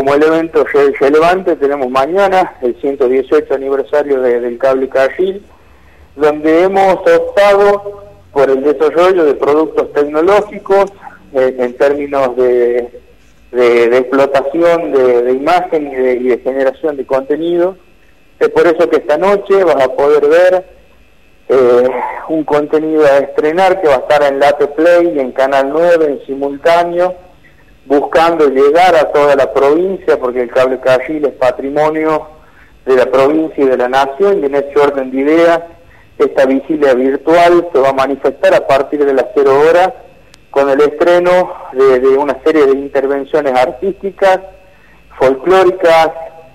como el evento relevante tenemos mañana el 118 aniversario del Cable Carril, donde hemos optado por el desarrollo de productos tecnológicos en términos de explotación de imagen y de generación de contenido. Es por eso que esta noche vas a poder ver un contenido a estrenar que va a estar en Late Play y en Canal 9 en simultáneo, buscando llegar a toda la provincia, porque el Cable Carril es patrimonio de la provincia y de la nación, y en ese orden de ideas, esta vigilia virtual se va a manifestar a partir de las 0 horas con el estreno de una serie de intervenciones artísticas, folclóricas,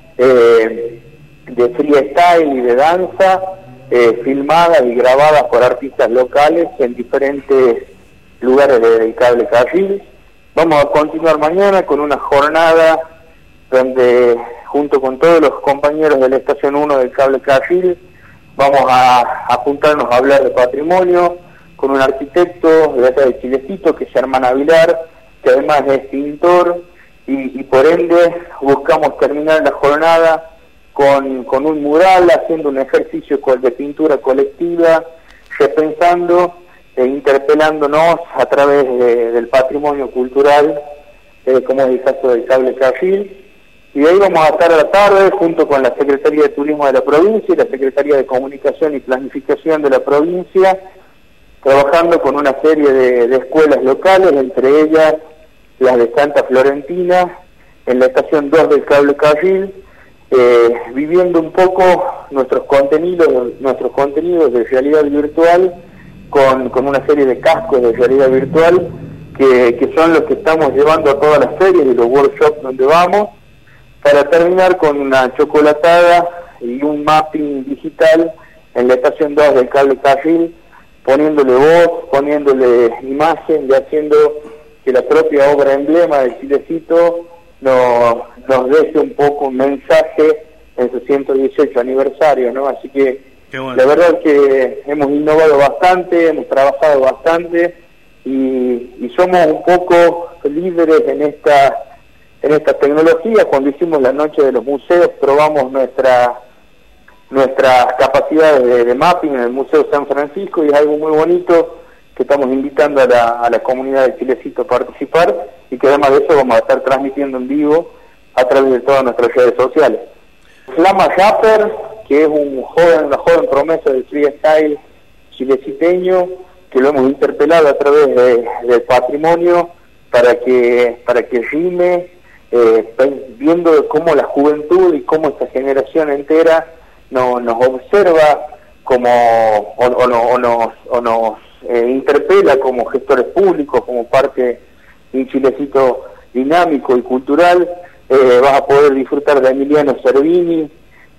de freestyle y de danza, filmadas y grabadas por artistas locales en diferentes lugares del Cable Carril. Vamos a continuar mañana con una jornada donde, junto con todos los compañeros de la Estación 1 del Cable Carril, vamos a juntarnos a hablar de patrimonio con un arquitecto de acá de Chilecito, que es Germán Avilar, que además es pintor, y por ende buscamos terminar la jornada con un mural, haciendo un ejercicio de pintura colectiva, repensando e interpelándonos a través del patrimonio cultural, como es el caso del Cable Carril. Y de ahí vamos a estar a la tarde junto con la Secretaría de Turismo de la provincia y la Secretaría de Comunicación y Planificación de la provincia, trabajando con una serie de escuelas locales, entre ellas las de Santa Florentina, en la Estación 2 del Cable Carril, viviendo un poco nuestros contenidos de realidad virtual con una serie de cascos de realidad virtual que son los que estamos llevando a todas las ferias y los workshops donde vamos, para terminar con una chocolatada y un mapping digital en la Estación 2 del Cable Carril, poniéndole voz, poniéndole imagen y haciendo que la propia obra emblema del Chilecito nos deje un poco un mensaje en su 118 aniversario, ¿no? Así que bueno, la verdad es que hemos innovado bastante, hemos trabajado bastante y somos un poco líderes en esta tecnología. Cuando hicimos la noche de los museos, probamos nuestras capacidades de mapping en el Museo San Francisco, y es algo muy bonito que estamos invitando a la comunidad de Chilecito a participar, y que además de eso vamos a estar transmitiendo en vivo a través de todas nuestras redes sociales. Flama Rapper, que es una joven promesa del freestyle chileciteño, que lo hemos interpelado a través del patrimonio para que rime, viendo cómo la juventud y cómo esta generación entera nos observa o nos interpela como gestores públicos, como parte de un Chilecito dinámico y cultural. Vas a poder disfrutar de Emiliano Cervini,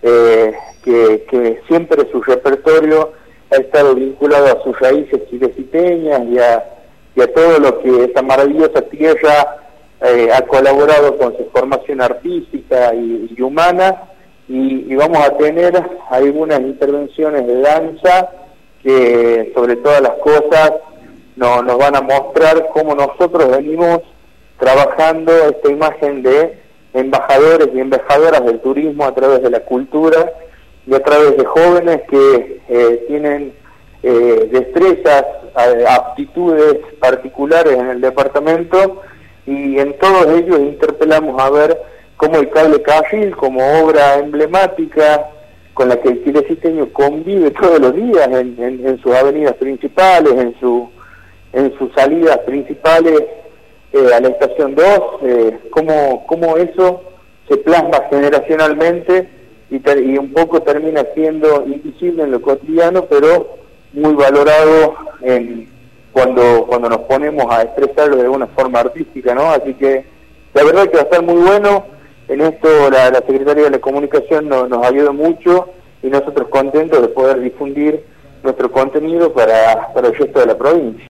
que siempre su repertorio ha estado vinculado a sus raíces chileciteñas y a todo lo que esta maravillosa tierra ha colaborado con su formación artística y humana, y vamos a tener algunas intervenciones de danza que, sobre todas las cosas, nos van a mostrar cómo nosotros venimos trabajando esta imagen de embajadores y embajadoras del turismo a través de la cultura y a través de jóvenes que tienen destrezas, aptitudes particulares en el departamento, y en todos ellos interpelamos a ver cómo el Cable Carril, como obra emblemática con la que el chileciteño convive todos los días en sus avenidas principales, en sus salidas principales a la Estación 2, cómo eso se plasma generacionalmente y un poco termina siendo invisible en lo cotidiano, pero muy valorado cuando nos ponemos a expresarlo de una forma artística, ¿no? Así que la verdad es que va a estar muy bueno. En esto la Secretaría de la Comunicación nos ayuda mucho, y nosotros contentos de poder difundir nuestro contenido para el resto de la provincia.